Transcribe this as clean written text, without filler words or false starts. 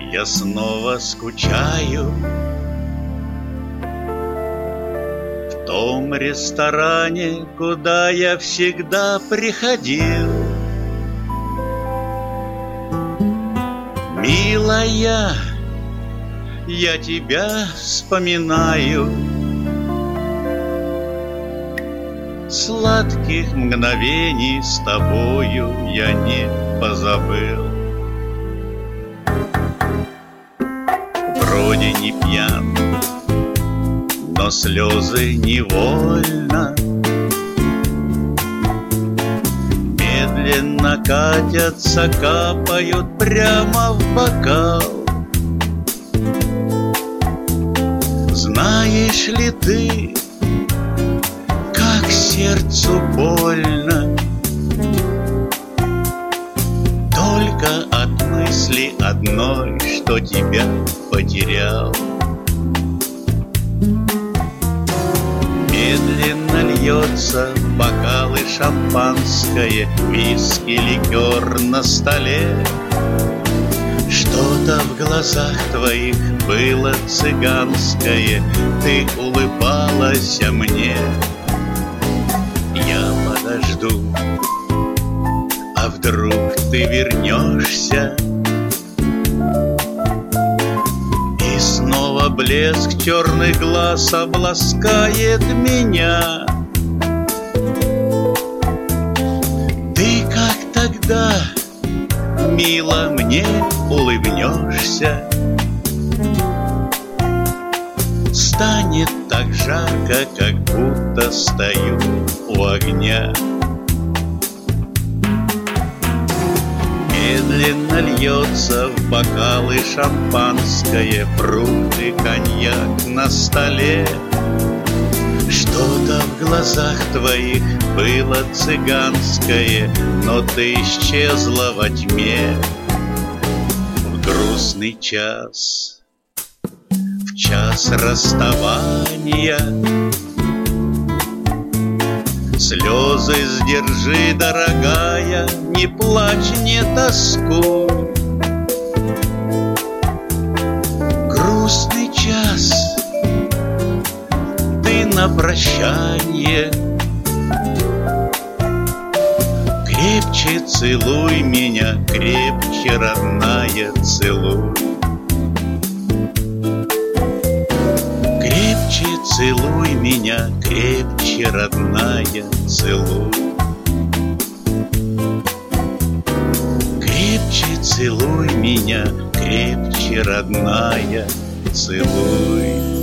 я снова скучаю в том ресторане, куда я всегда приходил. Милая, я тебя вспоминаю, сладких мгновений с тобою я не позабыл. Вроде не пьян, но слезы невольно медленно катятся, капают прямо в бокал. Знаешь ли ты, как сердцу больно только от мысли одной, что тебя потерял. Медленно льется в бокалы шампанское, виски, ликер на столе. Что-то в глазах твоих было цыганское, ты улыбалась мне. Я подожду, а вдруг ты вернешься, и снова блеск черных глаз обласкает меня. Ты как тогда мило мне улыбнешься, станет так жарко, как будто стою у огня. Медленно льется в бокалы шампанское, фрукты, коньяк на столе. Что-то в глазах твоих было цыганское, но ты исчезла во тьме. В грустный час, в час расставания, слезы сдержи, дорогая, не плачь, не тоскуй. Грустный час, ты на прощанье крепче целуй меня, крепче, родная, целуй. Крепче целуй меня, крепче, родная, целуй. Крепче целуй меня, крепче, родная, целуй.